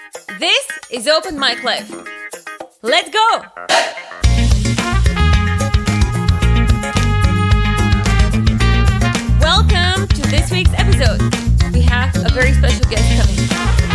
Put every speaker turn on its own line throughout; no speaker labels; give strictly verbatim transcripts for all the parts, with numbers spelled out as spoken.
This is Open Mic Life. Let's go! Welcome to this week's episode. We have a very special guest coming.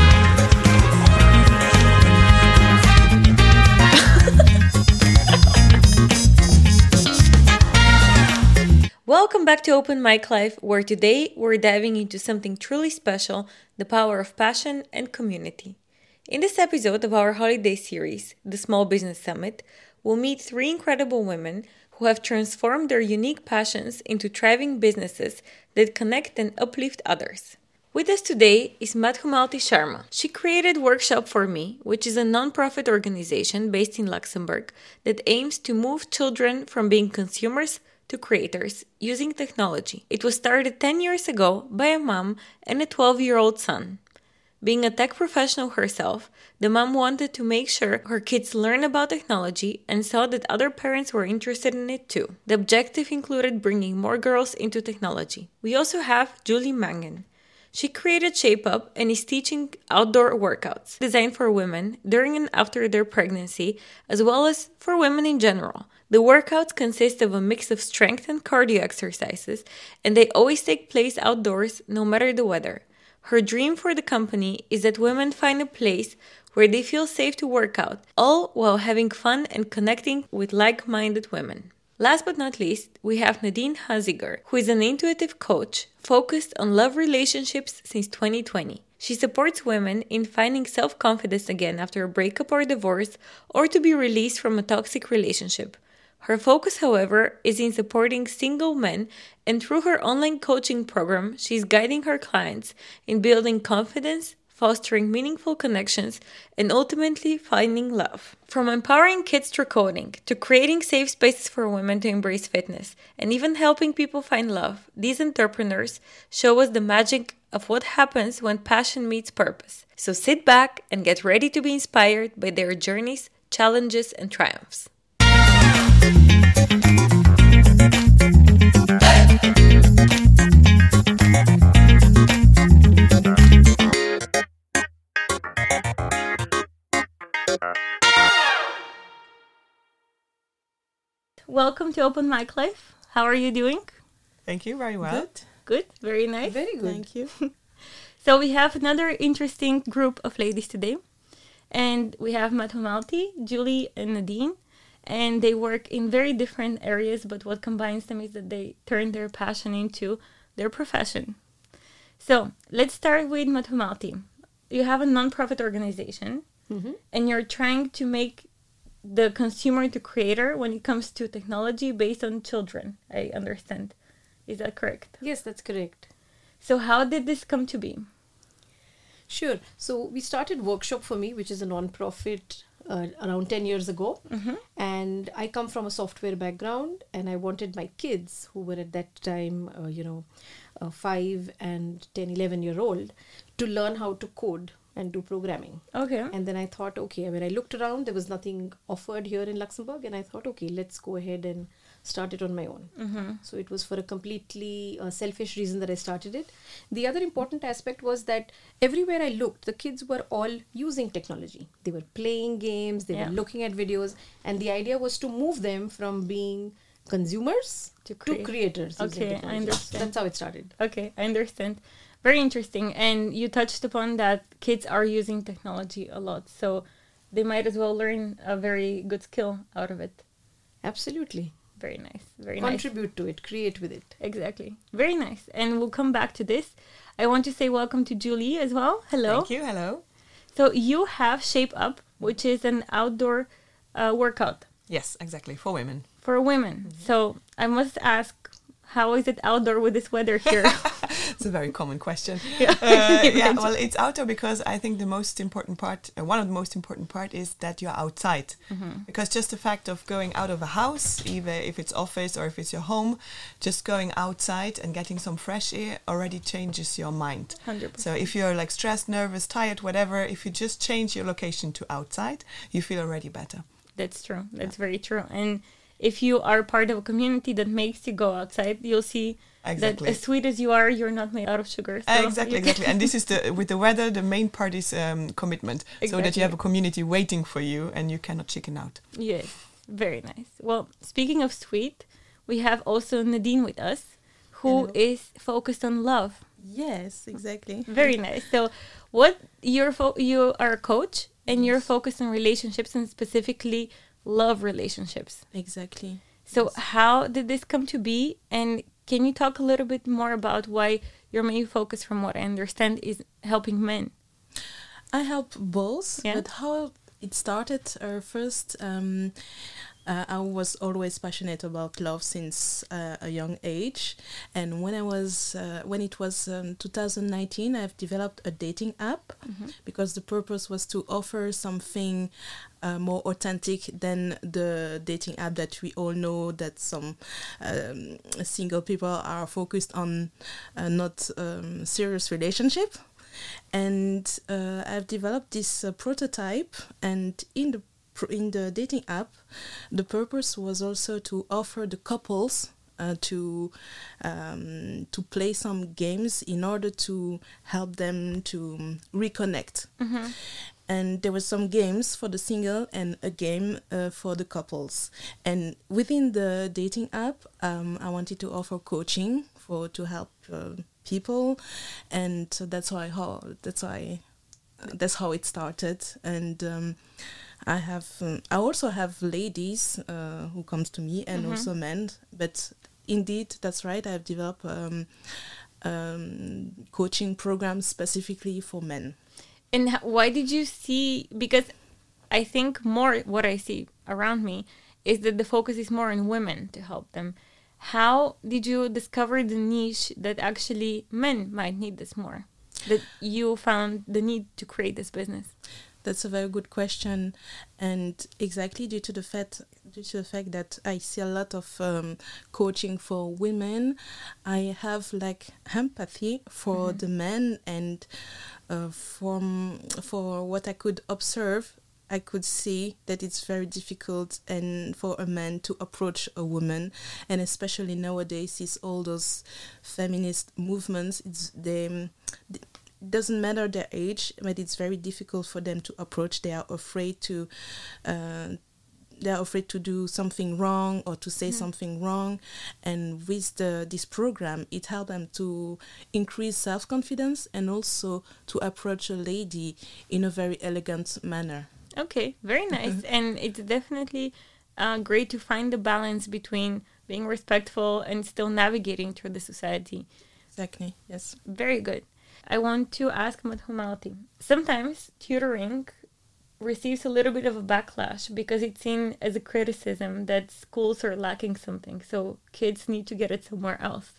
Welcome back to Open Mic Life, where today we're diving into something truly special, the power of passion and community. In this episode of our holiday series, The Small Business Summit, we'll meet three incredible women who have transformed their unique passions into thriving businesses that connect and uplift others. With us today is Madhumalti Sharma. She created Workshop for Me, which is a non-profit organization based in Luxembourg that aims to move children from being consumers to creators using technology. It was started ten years ago by a mom and a twelve-year-old son. Being a tech professional herself, the mom wanted to make sure her kids learn about technology and saw that other parents were interested in it too. The objective included bringing more girls into technology. We also have Julie Mangan. She created Shape Up and is teaching outdoor workouts designed for women during and after their pregnancy, as well as for women in general. The workouts consist of a mix of strength and cardio exercises, and they always take place outdoors, no matter the weather. Her dream for the company is that women find a place where they feel safe to work out, all while having fun and connecting with like-minded women. Last but not least, we have Nadine Haziger, who is an intuitive coach focused on love relationships since twenty twenty. She supports women in finding self-confidence again after a breakup or divorce, or to be released from a toxic relationship. Her focus, however, is in supporting single men, and through her online coaching program, she's guiding her clients in building confidence, fostering meaningful connections, and ultimately finding love. From empowering kids through coding, to creating safe spaces for women to embrace fitness, and even helping people find love, these entrepreneurs show us the magic of what happens when passion meets purpose. So sit back and get ready to be inspired by their journeys, challenges, and triumphs. Welcome to Open Mic Life. How are you doing?
Thank you, very well.
Good, good, very nice.
Very good. Thank you.
So we have another interesting group of ladies today. And we have Madhumalti, Julie, and Nadine. And they work in very different areas, but what combines them is that they turn their passion into their profession. So let's start with Madhumalti. You have a non-profit organization, mm-hmm. and you're trying to make the consumer to creator when it comes to technology based on children, I understand. Is that correct?
Yes, that's correct.
So how did this come to be?
Sure. So we started Workshop for Me, which is a non-profit uh, around ten years ago. Mm-hmm. And I come from a software background, and I wanted my kids, who were at that time, uh, you know, uh, five and ten, eleven year old, to learn how to code and do programming.
Okay.
And then I thought, okay, when I looked around, there was nothing offered here in Luxembourg. And I thought, okay, let's go ahead and start it on my own. Mm-hmm. So it was for a completely uh, selfish reason that I started it. The other important aspect was that everywhere I looked, the kids were all using technology. They were playing games, they yeah. were looking at videos. And the idea was to move them from being consumers to, crea- to creators.
Okay, I understand.
So that's how it started.
Okay, I understand. Very interesting. And you touched upon that kids are using technology a lot. So they might as well learn a very good skill out of it.
Absolutely.
Very nice. Very
Contribute
nice.
Contribute to it. Create with it.
Exactly. Very nice. And we'll come back to this. I want to say welcome to Julie as well. Hello.
Thank you. Hello.
So you have Shape Up, which is an outdoor uh, workout.
Yes, exactly. For women.
For women. Mm-hmm. So I must ask, how is it outdoor with this weather here?
It's a very common question.
Yeah,
uh, yeah well, it's outdoor because I think the most important part, uh, one of the most important part is that you're outside. Mm-hmm. Because just the fact of going out of a house, either if it's office or if it's your home, just going outside and getting some fresh air already changes your mind.
one hundred percent.
So if you're like stressed, nervous, tired, whatever, if you just change your location to outside, you feel already better.
That's true. That's yeah. very true. And if you are part of a community that makes you go outside, you'll see
Exactly.
that as sweet as you are, you're not made out of sugar. So
Uh, exactly, exactly. And this is the with the weather, the main part is um, commitment.
Exactly.
So that you have a community waiting for you and you cannot chicken out.
Yes, very nice. Well, speaking of sweet, we have also Nadine with us, who
Hello.
is focused on love.
Yes, exactly.
Very nice. So, what you're fo- you are a coach, and you're focused on relationships and specifically love relationships.
Exactly.
So,
Yes.
how did this come to be? And can you talk a little bit more about why your main focus, from what I understand, is helping men?
I help both,
Yeah.
but how it started uh, first, um, uh, I was always passionate about love since uh, a young age, and when I was uh, when it was um, two thousand nineteen, I've developed a dating app because the purpose was to offer something uh, more authentic than the dating app that we all know that some um, single people are focused on, uh, not um, serious relationship. And uh, I've developed this uh, prototype, and in the pr- in the dating app, the purpose was also to offer the couples uh, to um, to play some games in order to help them to um, reconnect. And there were some games for the single and a game uh, for the couples. And within the dating app, um, I wanted to offer coaching for to help uh, people, and so that's why how that's why uh, that's how it started. And um, I have um, I also have ladies uh, who comes to me, and also men. But indeed, that's right. I've developed um, um, coaching programs specifically for men.
And h- why did you see? Because I think more what I see around me is that the focus is more on women to help them. How did you discover the niche that actually men might need this more? That you found the need to create this business?
That's a very good question, and exactly due to the fact due to the fact that I see a lot of um, coaching for women, I have like empathy for the men, and uh, from for what I could observe, I could see that it's very difficult and for a man to approach a woman, and especially nowadays, is all those feminist movements. It's them. Doesn't matter their age, but it's very difficult for them to approach. They are afraid to, uh, they are afraid to do something wrong or to say mm. something wrong. And with the this program, it helped them to increase self confidence and also to approach a lady in a very elegant manner.
Okay, very nice. And it's definitely uh, great to find the balance between being respectful and still navigating through the society.
Exactly. Yes.
Very good. I want to ask Madhumalati. Sometimes tutoring receives a little bit of a backlash because it's seen as a criticism that schools are lacking something, so kids need to get it somewhere else.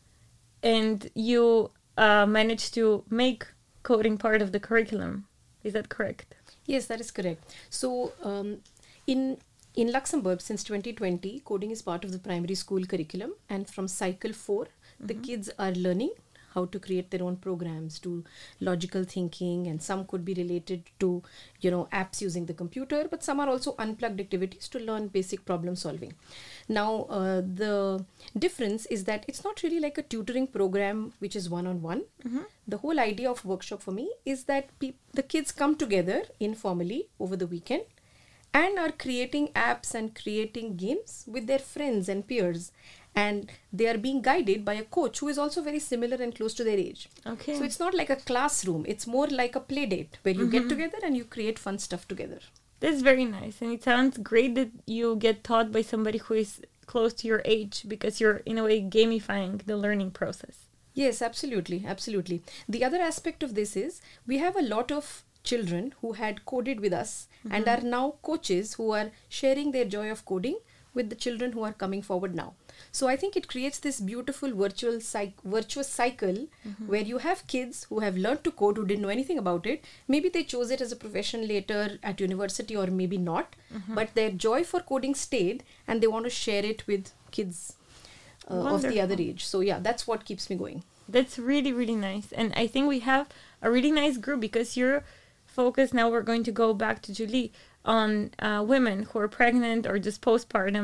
And you uh, managed to make coding part of the curriculum. Is that correct?
Yes, that is correct. So um, in in Luxembourg, since twenty twenty, coding is part of the primary school curriculum, and from cycle four, mm-hmm. the kids are learning how to create their own programs, do logical thinking, and some could be related to, you know, apps using the computer, but some are also unplugged activities to learn basic problem solving. Now, uh, the difference is that it's not really like a tutoring program which is one-on-one. Mm-hmm. The whole idea of workshop for me is that pe- the kids come together informally over the weekend and are creating apps and creating games with their friends and peers. And they are being guided by a coach who is also very similar and close to their age.
Okay.
So it's not like a classroom. It's more like a play date where you mm-hmm. get together and you create fun stuff together.
That's very nice. And it sounds great that you get taught by somebody who is close to your age, because you're, in a way, gamifying the learning process.
Yes, absolutely. Absolutely. The other aspect of this is we have a lot of children who had coded with us mm-hmm. and are now coaches who are sharing their joy of coding with the children who are coming forward now. So I think it creates this beautiful virtual cyc- virtuous cycle mm-hmm. where you have kids who have learned to code, who didn't know anything about it. Maybe they chose it as a profession later at university, or maybe not. Mm-hmm. But their joy for coding stayed, and they want to share it with kids uh, of the other age. So yeah, that's what keeps me going.
That's really, really nice. And I think we have a really nice group, because you're focused, now we're going to go back to Julie, on uh, women who are pregnant or just postpartum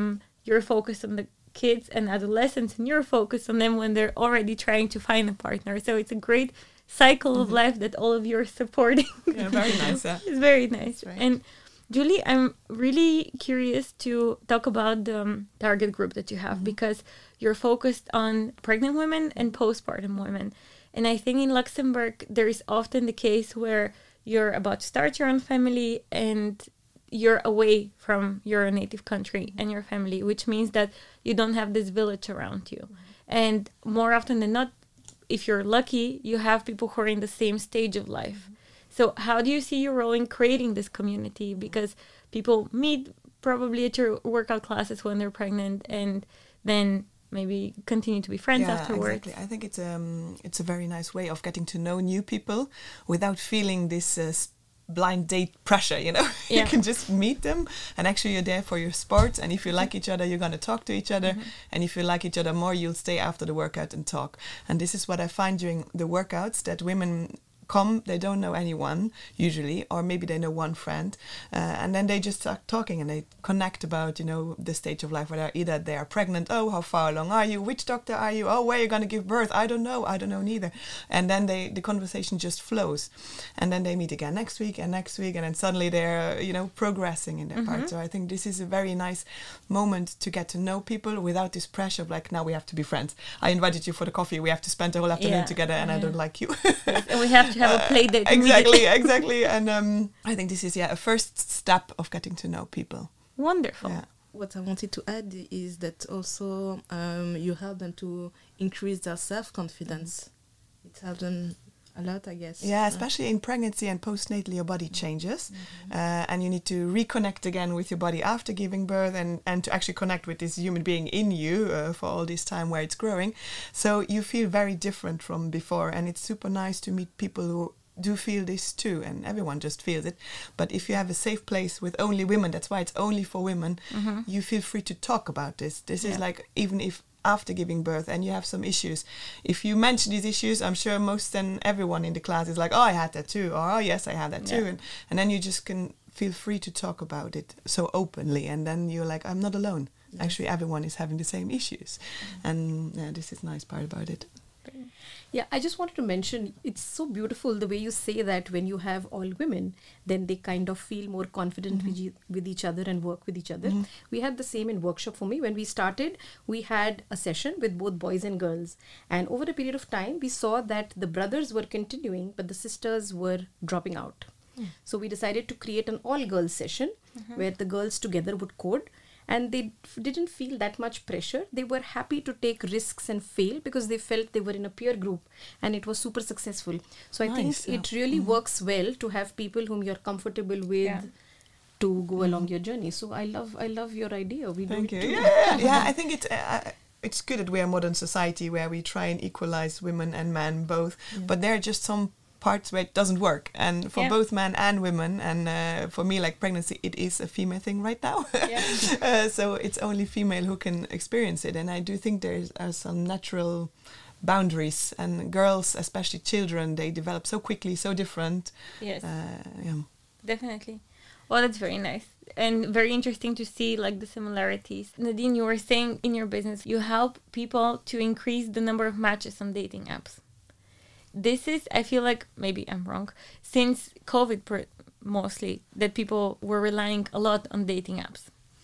you're focused on the kids and adolescents, and you're focused on them when they're already trying to find a partner. So it's a great cycle mm-hmm. of life that all of you are supporting.
Yeah, very nice. Yeah.
It's very nice.
Right.
And Julie, I'm really curious to talk about the um, target group that you have, mm-hmm. because you're focused on pregnant women and postpartum women. And I think in Luxembourg, there is often the case where you're about to start your own family and you're away from your native country and your family, which means that you don't have this village around you. Mm-hmm. And more often than not, if you're lucky, you have people who are in the same stage of life. Mm-hmm. So how do you see your role in creating this community? Because people meet probably at your workout classes when they're pregnant and then maybe continue to be friends
yeah,
afterwards.
Exactly. I think it's um it's a very nice way of getting to know new people without feeling this uh, blind date pressure, you know. Yeah. You can just meet them and actually you're there for your sport, and if you like each other, you're going to talk to each other, mm-hmm. and if you like each other more, you'll stay after the workout and talk. And this is what I find during the workouts, that women come, they don't know anyone usually, or maybe they know one friend, uh, and then they just start talking and they connect about, you know, the stage of life where they're either they are pregnant, oh, how far along are you, which doctor are you, oh, where are you going to give birth, I don't know, I don't know neither. And then they the conversation just flows, and then they meet again next week and next week, and then suddenly they're, you know, progressing in their mm-hmm. part. So I think this is a very nice moment to get to know people without this pressure of like, now we have to be friends, I invited you for the coffee, we have to spend the whole afternoon
yeah.
together, and yeah. I don't like you.
Yes, and we have to have a play date.
Uh, exactly, exactly. And um, I think this is yeah a first step of getting to know people.
Wonderful.
Yeah.
What I wanted to add is that also um, you help them to increase their self-confidence. Mm-hmm. It helps them a lot, I guess.
Yeah, especially in pregnancy and postnatally, your body changes, mm-hmm. uh, and you need to reconnect again with your body after giving birth, and, and to actually connect with this human being in you uh, for all this time where it's growing. So you feel very different from before, and it's super nice to meet people who do feel this too, and everyone just feels it. But if you have a safe place with only women, that's why it's only for women, mm-hmm. you feel free to talk about this. This yeah. is like, even if after giving birth and you have some issues, if you mention these issues, I'm sure most and everyone in the class is like, oh, I had that too, or oh yes, I had that yeah. too, and, and then you just can feel free to talk about it so openly, and then you're like, I'm not alone. Yes. Actually, everyone is having the same issues, mm-hmm. and yeah, this is the nice part about it.
Yeah, I just wanted to mention, it's so beautiful the way you say that when you have all women, then they kind of feel more confident mm-hmm. with, e- with each other and work with each other. Mm-hmm. We had the same in workshop for me. When we started, we had a session with both boys and girls. And over a period of time, we saw that the brothers were continuing, but the sisters were dropping out. Mm. So we decided to create an all-girls session mm-hmm. where the girls together would code. And they f- didn't feel that much pressure. They were happy to take risks and fail because they felt they were in a peer group and it was super successful. So I nice, think yeah. it really mm-hmm. works well to have people whom you're comfortable with yeah. to go mm-hmm. along your journey. So I love I love your idea. We
Thank
do
you.
it too.
Yeah, yeah, I think it's uh, it's good that we're a modern society where we try and equalize women and men both. Yeah. But there are just some parts where it doesn't work, and for yeah. both men and women, and uh, for me, like pregnancy, it is a female thing right now. Yeah. uh, so it's only female who can experience it, and I do think there are some natural boundaries, and girls, especially children, they develop so quickly, so different.
Yes,
uh, yeah.
Definitely. Well, that's very nice and very interesting to see like the similarities. Nadine, you were saying in your business you help people to increase the number of matches on dating apps. This is, I feel like, maybe I'm wrong, since COVID per- mostly, that people were relying a lot on dating apps.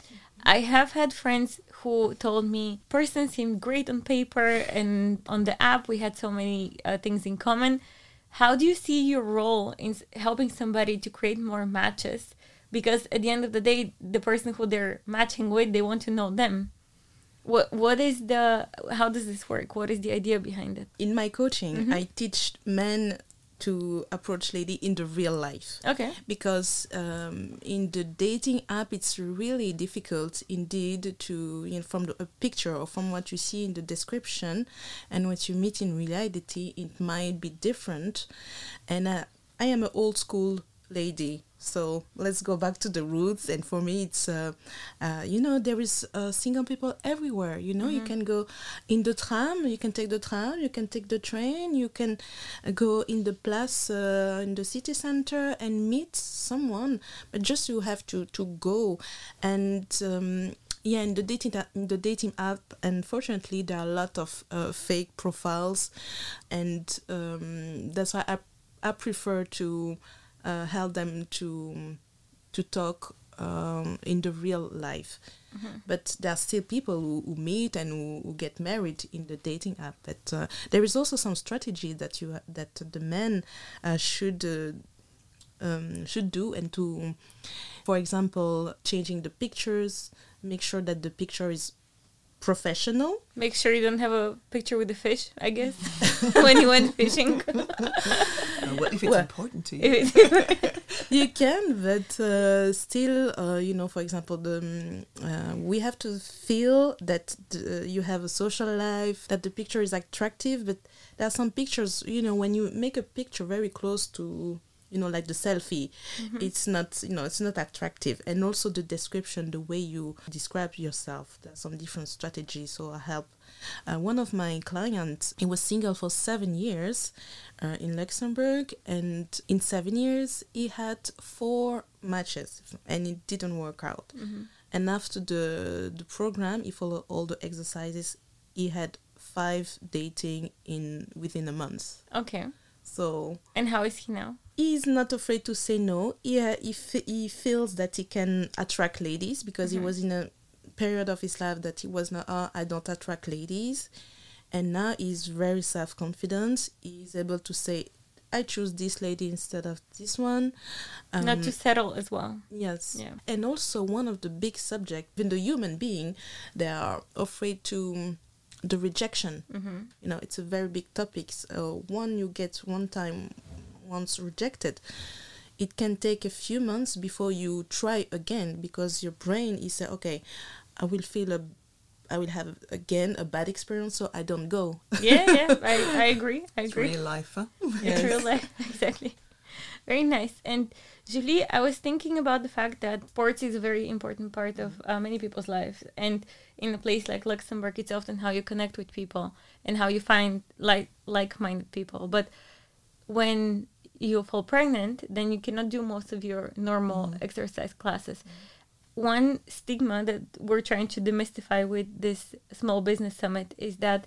I have had friends who told me, person seemed great on paper, and on the app we had so many uh, things in common. How do you see your role in helping somebody to create more matches? Because at the end of the day, the person who they're matching with, they want to know them. What what is the how does this work? What is the idea behind it?
In my coaching, mm-hmm. I teach men to approach lady in the real life.
Okay.
Because um, in the dating app, it's really difficult indeed to, you know, from the, a picture or from what you see in the description and what you meet in reality, it might be different. And uh, I am an old school lady. So let's go back to the roots. And for me, it's, uh, uh, you know, there is uh, single people everywhere. You know, mm-hmm. you can go in the tram, you can take the tram, you can take the train, you can uh, go in the place, uh, in the city center and meet someone. But just you have to, to go. And um, Yeah, in the dating a- in the dating app, unfortunately, there are a lot of uh, fake profiles, and um, that's why I I prefer to uh, help them to to talk um, in the real life. Mm-hmm. But there are still people who, who meet and who, who get married in the dating app. But uh, there is also some strategy that you that the men uh, should. Uh, Um, should do, and to, for example, changing the pictures, make sure that the picture is professional.
Make sure you don't have a picture with a fish, I guess, when you went fishing.
Uh, well, if it's
Well,
important to you.
You can, but uh, still, uh, you know, for example, the um, uh, we have to feel that the, you have a social life, that the picture is attractive, but there are some pictures, you know, when you make a picture very close to, you know, like the selfie, mm-hmm. it's not, you know, it's not attractive. And also the description, the way you describe yourself, there's some different strategies. So I help uh, one of my clients, he was single for seven years uh, in Luxembourg, and in seven years he had four matches and it didn't work out. Mm-hmm. And after the the program, he followed all the exercises, he had five dating in within a month.
Okay.
So,
and how is he now?
He's not afraid to say no. He, uh, he, f- he feels that he can attract ladies, because mm-hmm. he was in a period of his life that he was not, oh, I don't attract ladies. And now he's very self-confident. He's able to say, I choose this lady instead of this one. Um,
not to settle as well.
Yes.
Yeah.
And also one of the big subjects, in the human being, they are afraid to... the rejection, mm-hmm. you know, it's a very big topic. So one you get one time, once rejected, it can take a few months before you try again, because your brain is say, okay, I will feel a, I will have again a bad experience, so I don't go.
Yeah, yeah, I, I agree. I agree.
It's real life, huh?
It's real life, exactly. Very nice. And Julie, I was thinking about the fact that sports is a very important part of uh, many people's lives. And in a place like Luxembourg, it's often how you connect with people and how you find like like-minded people. But when you fall pregnant, then you cannot do most of your normal mm. exercise classes. Mm. One stigma that we're trying to demystify with this small business summit is that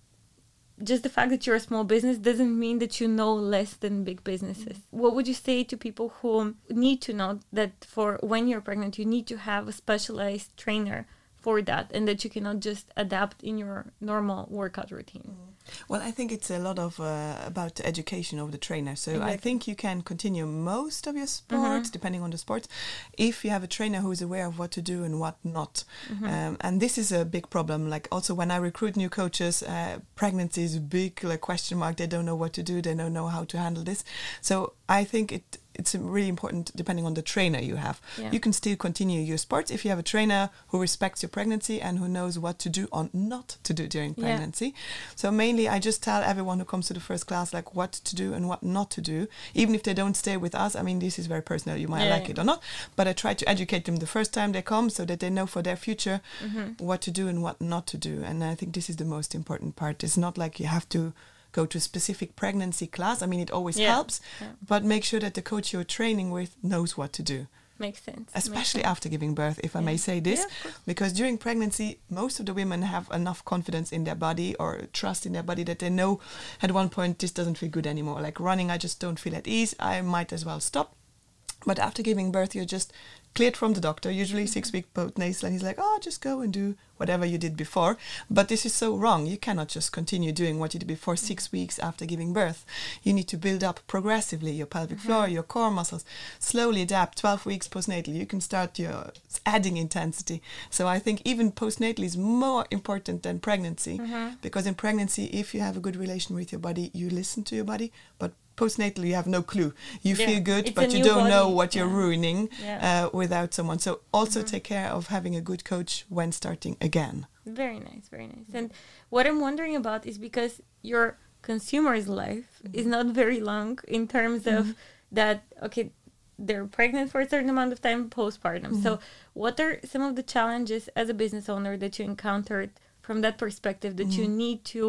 just the fact that you're a small business doesn't mean that you know less than big businesses. Mm-hmm. What would you say to people who need to know that for when you're pregnant, you need to have a specialized trainer for that, and that you cannot just adapt in your normal workout routine?
Mm. Well, I think it's a lot of uh, about the education of the trainer. So
exactly.
I think you can continue most of your sports, mm-hmm. depending on the sports, if you have a trainer who is aware of what to do and what not. Mm-hmm. Um, and this is a big problem. Like also when I recruit new coaches, uh, pregnancy is a big like, question mark. They don't know what to do. They don't know how to handle this. So I think it it's really important depending on the trainer you have. Yeah. You can still continue your sports if you have a trainer who respects your pregnancy and who knows what to do or not to do during pregnancy. Yeah. So mainly I just tell everyone who comes to the first class like what to do and what not to do, even if they don't stay with us. I mean, this is very personal. You might yeah, like yeah. it or not, but I try to educate them the first time they come so that they know for their future mm-hmm. what to do and what not to do. And I think this is the most important part. It's not like you have to go to a specific pregnancy class. I mean, it always yeah. helps, yeah. but make sure that the coach you're training with knows what to do.
Makes sense.
Especially
Makes sense.
After giving birth, if yeah. I may say this,
yeah,
because during pregnancy, most of the women have enough confidence in their body or trust in their body that they know at one point this doesn't feel good anymore. Like running, I just don't feel at ease. I might as well stop. But after giving birth, you're just cleared from the doctor, usually mm-hmm. six week postnatal, and he's like, oh, just go and do whatever you did before. But this is so wrong. You cannot just continue doing what you did before six weeks after giving birth. You need to build up progressively your pelvic mm-hmm. floor, your core muscles, slowly adapt. twelve weeks postnatal, you can start your adding intensity. So I think even postnatal is more important than pregnancy mm-hmm. because in pregnancy, if you have a good relation with your body, you listen to your body, but postnatal, you have no clue. You yeah. feel good,
it's
but you don't
body.
know what you're
yeah.
ruining
yeah.
uh, without someone. So also
mm-hmm.
take care of having a good coach when starting again.
Very nice, very nice. And what I'm wondering about is because your consumer's life mm-hmm. is not very long in terms mm-hmm. of that, okay, they're pregnant for a certain amount of time postpartum. Mm-hmm. So what are some of the challenges as a business owner that you encountered from that perspective that mm-hmm. you need to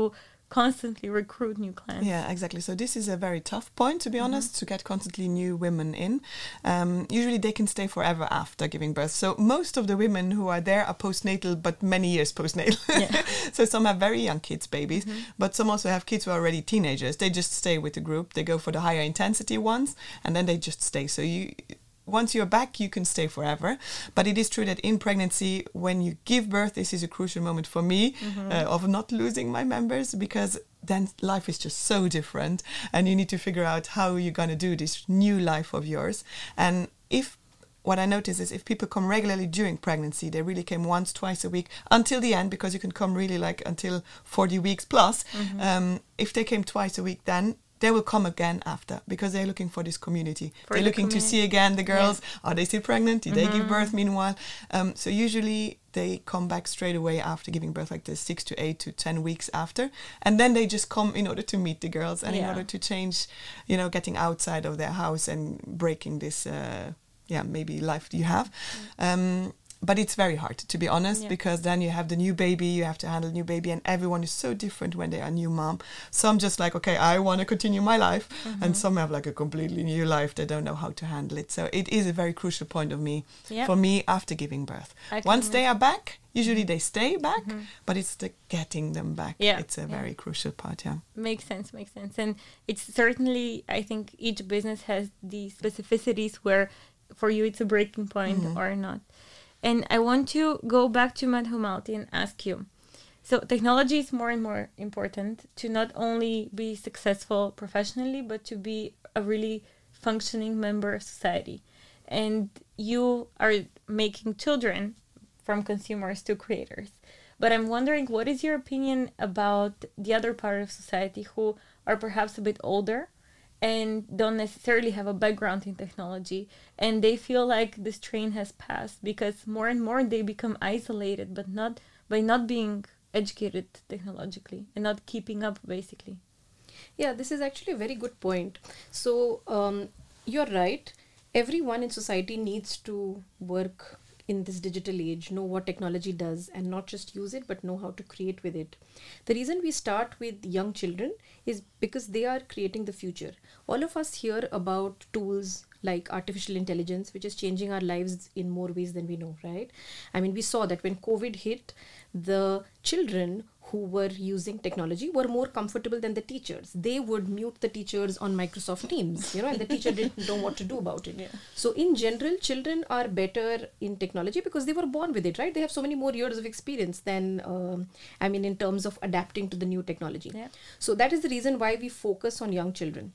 constantly recruit new clients.
Yeah, exactly. So this is a very tough point, to be mm-hmm. honest, to get constantly new women in. Um, usually they can stay forever after giving birth. So most of the women who are there are postnatal, but many years postnatal. Yeah. So some have very young kids, babies, mm-hmm. but some also have kids who are already teenagers. They just stay with the group. They go for the higher intensity ones, and then they just stay. So you... Once you're back, you can stay forever. But it is true that in pregnancy, when you give birth, this is a crucial moment for me mm-hmm. uh, of not losing my members, because then life is just so different and you need to figure out how you're going to do this new life of yours. And if what I notice is if people come regularly during pregnancy, they really came once, twice a week until the end, because you can come really like until forty weeks plus. Mm-hmm. Um, if they came twice a week, then they will come again after, because they're looking for this community. For they're the looking community. To see again the girls. Yeah. Are they still pregnant? Did mm-hmm. they give birth meanwhile? Um, so usually they come back straight away after giving birth, like the six to eight to ten weeks after. And then they just come in order to meet the girls and yeah. in order to change, you know, getting outside of their house and breaking this, uh, yeah, maybe life you have. Mm-hmm. Um, But it's very hard, to be honest, yeah. because then you have the new baby, you have to handle new baby, and everyone is so different when they are new mom. Some just like, okay, I want to continue my life, mm-hmm. and some have like a completely new life. They don't know how to handle it. So it is a very crucial point of me, yeah. for me, after giving birth. Once they are back, usually they stay back, mm-hmm. but it's the getting them back. Yeah. It's a yeah. very crucial part, yeah.
Makes sense, makes sense. And it's certainly, I think each business has these specificities where for you it's a breaking point mm-hmm. or not. And I want to go back to Madhumalti and ask you. So technology is more and more important to not only be successful professionally, but to be a really functioning member of society. And you are making children from consumers to creators. But I'm wondering, what is your opinion about the other part of society who are perhaps a bit older and don't necessarily have a background in technology, and they feel like this train has passed because more and more they become isolated, but not by not being educated technologically and not keeping up, basically?
Yeah, this is actually a very good point. So um, you're right. Everyone in society needs to work in this digital age, know what technology does, and not just use it, but know how to create with it. The reason we start with young children is because they are creating the future. All of us hear about tools like artificial intelligence, which is changing our lives in more ways than we know, right? I mean, we saw that when COVID hit, the children who were using technology were more comfortable than the teachers. They would mute the teachers on Microsoft Teams, you know, and the teacher didn't know what to do about it. Yeah. So in general, children are better in technology because they were born with it, right? They have so many more years of experience than, um, I mean, in terms of adapting to the new technology. Yeah. So that is the reason why we focus on young children.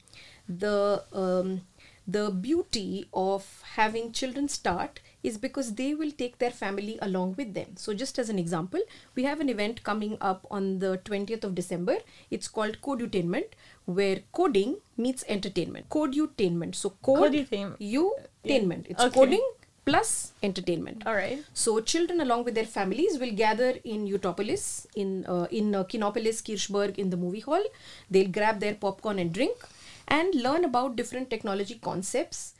The um, the beauty of having children start is because they will take their family along with them. So just as an example, we have an event coming up on the twentieth of December. It's called Codutainment, where coding meets entertainment. Codutainment. So code, you-tainment. It's okay. Coding plus entertainment.
All right.
So children along with their families will gather in Utopolis, in, uh, in uh, Kinopolis, Kirchberg, in the movie hall. They'll grab their popcorn and drink and learn about different technology concepts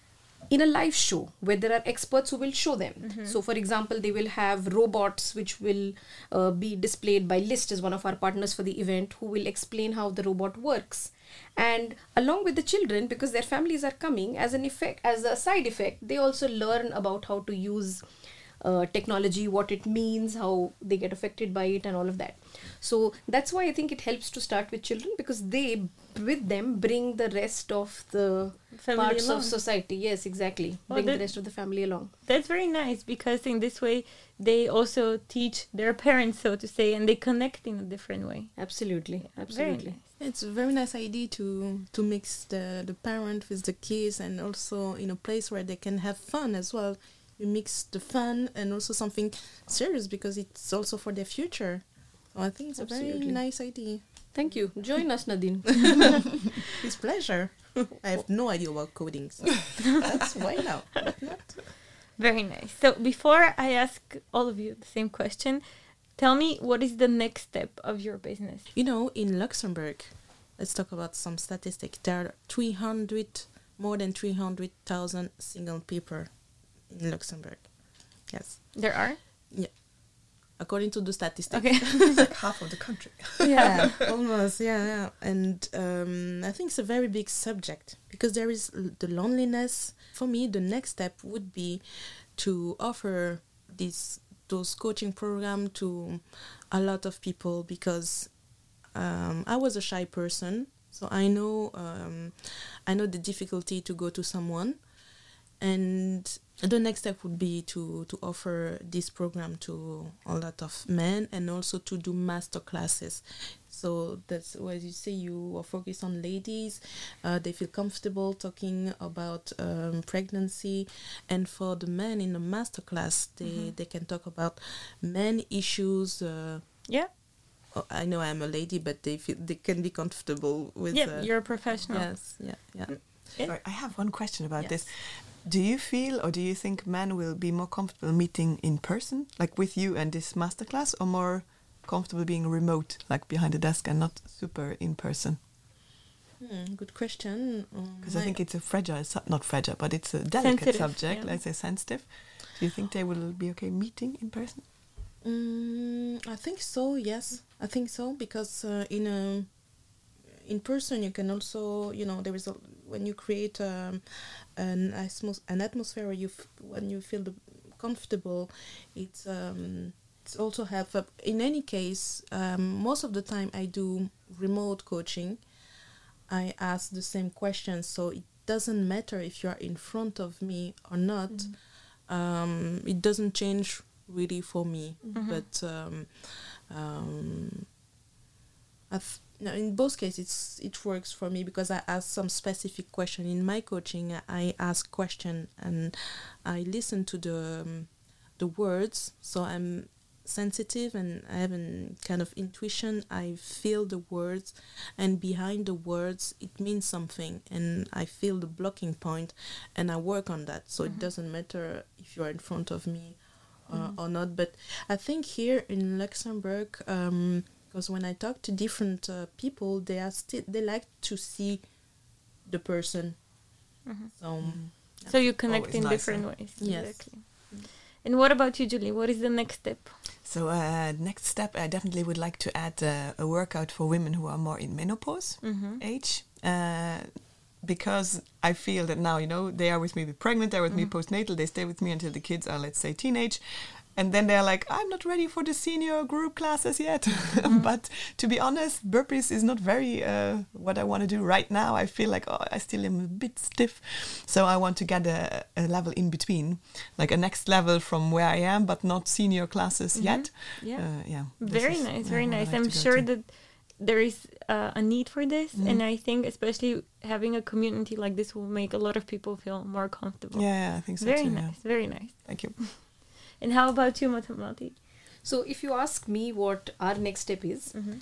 in a live show where there are experts who will show them. Mm-hmm. So for example, they will have robots which will uh, be displayed by List, as one of our partners for the event, who will explain how the robot works. And along with the children, because their families are coming, as an effect, as a side effect, they also learn about how to use uh, technology, what it means, how they get affected by it, and all of that. So that's why I think it helps to start with children, because they, with them, bring the rest of the family parts along. Of society. Yes, exactly. Well, bring that, the rest of the family along.
That's very nice, because in this way, they also teach their parents, so to say, and they connect in a different way.
Absolutely. Absolutely.
Nice.
It's a very nice idea to to mix the, the parent with the kids, and also in a place where they can have fun as well. You mix the fun and also something serious, because it's also for their future. Well, I think it's Absolutely. a very nice idea.
Thank you. Join us, Nadine.
It's pleasure. I have no idea about coding, so that's why now. But not.
Very nice. So before I ask all of you the same question, tell me, what is the next step of your business?
You know, in Luxembourg, let's talk about some statistics. There are three hundred, more than three hundred thousand single people in Luxembourg. Yes.
There are?
Yeah. according to the statistics.
Okay.
It's like half of the country.
Yeah, almost. Yeah, yeah. And um, I think it's a very big subject because there is l- the loneliness. For me, the next step would be to offer this those coaching program to a lot of people because um, I was a shy person, so I know um, I know the difficulty to go to someone, and the next step would be to, to offer this program to a lot of men and also to do master classes. So that's why you say you are focused on ladies. Uh, they feel comfortable talking about um, pregnancy. And for the men in the master class, they, mm-hmm. they can talk about men issues. Uh,
yeah.
Oh, I know I'm a lady, but they feel they can be comfortable with...
Yeah,
uh,
you're a professional.
Yes, yeah, yeah.
Yeah. Sorry, I have one question about
yes.
this. Do you feel or do you think men will be more comfortable meeting in person, like with you and this masterclass, or more comfortable being remote, like behind a desk and not super in person?
Hmm, good question.
Because um, I think it's a fragile, su- not fragile, but it's a delicate sensitive, subject, yeah. let's say sensitive. Do you think they will be okay meeting in person?
Mm, I think so, yes. I think so, because uh, in a... in person you can also, you know, there is a, when you create um, an, atmos- an atmosphere where you f- when you feel the comfortable, it's um, it's also have a, in any case um, most of the time I do remote coaching. I ask the same questions, so it doesn't matter if you are in front of me or not. Mm-hmm. Um, it doesn't change really for me, mm-hmm. but um, um, I've No, in both cases, it works for me because I ask some specific question. In my coaching, I ask question and I listen to the um, the words. So I'm sensitive and I have a kind of intuition. I feel the words, and behind the words, it means something. And I feel the blocking point, and I work on that. So mm-hmm. it doesn't matter if you are in front of me uh, mm-hmm. or not. But I think here in Luxembourg. Um, Because when I talk to different uh, people, they are still they like to see the person. Mm-hmm. So,
mm-hmm. yeah. so you connect Always in nicer. different ways.
Yes.
Exactly. And what about you, Julie? What is the next step?
So, uh, next step, I definitely would like to add uh, a workout for women who are more in menopause mm-hmm. age. Uh, because I feel that now, you know, they are with me pregnant, they're with mm-hmm. me postnatal, they stay with me until the kids are, let's say, teenage. And then they're like, I'm not ready for the senior group classes yet. Mm-hmm. But to be honest, burpees is not very uh, what I want to do right now. I feel like oh, I still am a bit stiff. So I want to get a, a level in between, like a next level from where I am, but not senior classes mm-hmm. yet.
Yeah,
uh, yeah.
Very
is,
nice,
yeah,
very nice. I'm sure to. that there is uh, a need for this. Mm-hmm. And I think especially having a community like this will make a lot of people feel more comfortable.
Yeah, yeah I think so
very
too.
Very nice,
yeah.
very nice.
Thank you.
And how about you, Matamati?
So if you ask me what our next step is,
mm-hmm.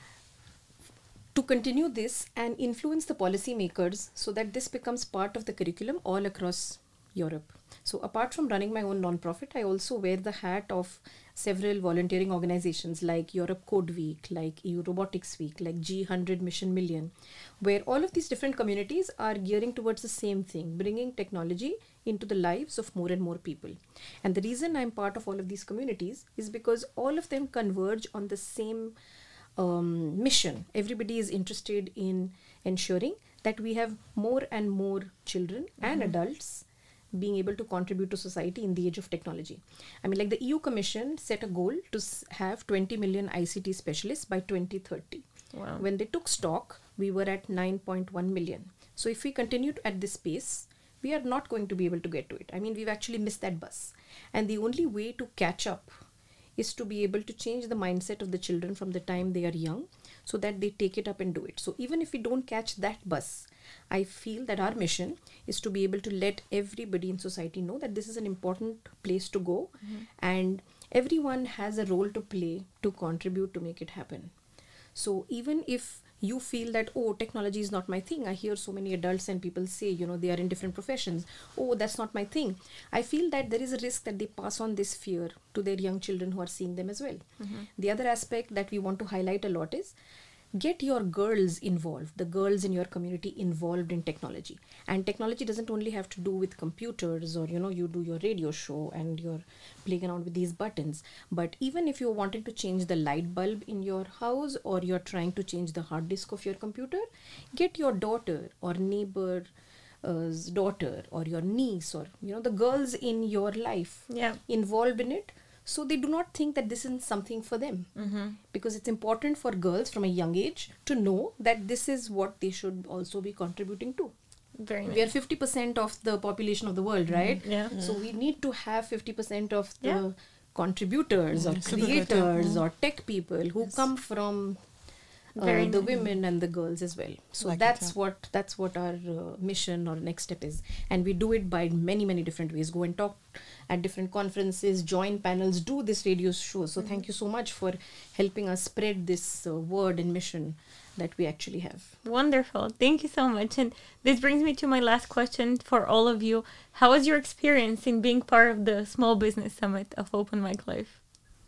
to continue this and influence the policymakers so that this becomes part of the curriculum all across Europe. So apart from running my own non-profit, I also wear the hat of several volunteering organizations like Europe Code Week, like E U Robotics Week, like G one hundred Mission Million, where all of these different communities are gearing towards the same thing, bringing technology into the lives of more and more people. And the reason I'm part of all of these communities is because all of them converge on the same um, mission. Everybody is interested in ensuring that we have more and more children mm-hmm. and adults being able to contribute to society in the age of technology. I mean, like the E U Commission set a goal to have twenty million I C T specialists by twenty thirty.
Wow.
When they took stock, we were at nine point one million. So if we continue at this pace, we are not going to be able to get to it. I mean, we've actually missed that bus. And the only way to catch up is to be able to change the mindset of the children from the time they are young so that they take it up and do it. So even if we don't catch that bus, I feel that our mission is to be able to let everybody in society know that this is an important place to go mm-hmm. and everyone has a role to play to contribute to make it happen. So even if you feel that, oh, technology is not my thing. I hear so many adults and people say, you know, they are in different professions. Oh, that's not my thing. I feel that there is a risk that they pass on this fear to their young children who are seeing them as well. Mm-hmm. The other aspect that we want to highlight a lot is get your girls involved, the girls in your community involved in technology. And technology doesn't only have to do with computers, or, you know, you do your radio show and you're playing around with these buttons. But even if you're wanting to change the light bulb in your house, or you're trying to change the hard disk of your computer, get your daughter or neighbor uh, daughter or your niece, or, you know, the girls in your life
Yeah.
involved in it, so they do not think that this is something for them.
Mm-hmm.
Because it's important for girls from a young age to know that this is what they should also be contributing to.
Very nice.
We are fifty percent of the population of the world, right?
Yeah.
So we need to have fifty percent of the
Yeah.
contributors or
Super good, yeah.
creators or tech people who come from uh,
Very
the
nice.
women and the girls as well. So
Like it,
that's
yeah.
what that's what our uh, mission or next step is, and we do it by many many different ways. Go and talk at different conferences, join panels, do this radio show. So thank you so much for helping us spread this uh, word and mission that we actually have.
Wonderful. Thank you so much. And this brings me to my last question for all of you. How was your experience in being part of the Small Business Summit of Open Mic Life?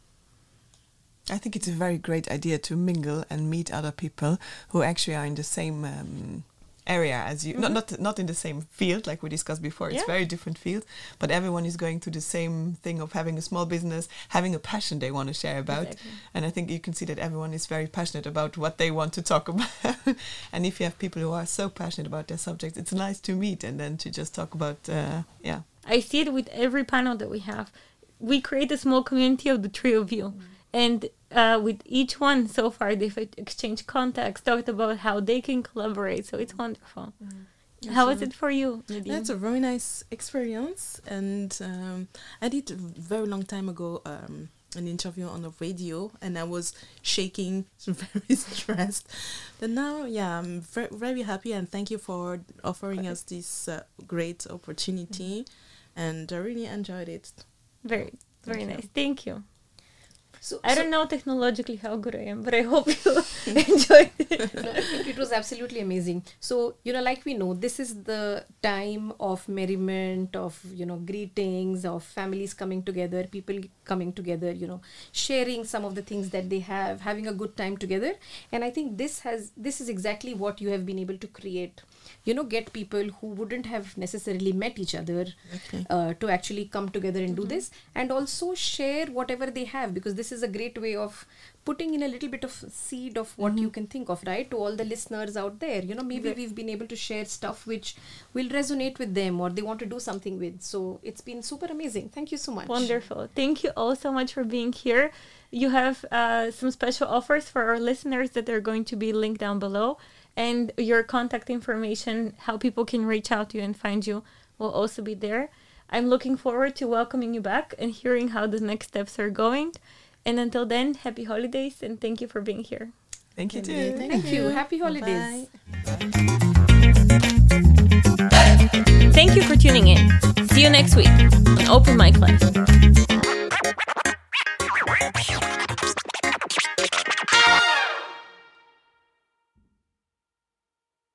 I think it's a very great idea to mingle and meet other people who actually are in the same um, area as you. Not, not not in the same field like we discussed before. It's
Yeah.
very different field, but everyone is going through the same thing of having a small business, having a passion they want to share about.
Exactly.
And I think you can see that everyone is very passionate about what they want to talk about. And if you have people who are so passionate about their subjects, it's nice to meet and then to just talk about, uh, yeah.
I see it with every panel that we have. We create a small community of the three of you. And uh, with each one so far, they've exchanged contacts, talked about how they can collaborate. So it's wonderful. How was it for you, Nadine?
That's a very nice experience, and um, I did a very long time ago um, an interview on the radio, and I was shaking, very stressed. But now, yeah, I'm very, very happy, and thank you for offering us this uh, great opportunity, and I really enjoyed it.
Very, very
Thank you.
nice. Thank you.
So
I
so-
don't know technologically how good I am, but I hope you enjoyed it.
No, it, it was absolutely amazing. So, you know, like we know, this is the time of merriment, of, you know, greetings, of families coming together, people coming together, you know, sharing some of the things that they have, having a good time together. And I think this has, this is exactly what you have been able to create. You know, get people who wouldn't have necessarily met each other
Okay.
uh, to actually come together and do this, and also share whatever they have, because this is a great way of putting in a little bit of seed of what you can think of, right, to all the listeners out there. You know, maybe
Right.
we've been able to share stuff which will resonate with them or they want to do something with. So it's been super amazing. Thank you so much.
Wonderful. Thank you all so much for being here. You have uh, some special offers for our listeners that are going to be linked down below. And your contact information, how people can reach out to you and find you, will also be there. I'm looking forward to welcoming you back and hearing how the next steps are going. And until then, happy holidays and thank you for being here.
Thank you
Okay,
too.
Thank you. Happy holidays.
Bye.
Thank you for tuning in. See you next week on Open Mic Life.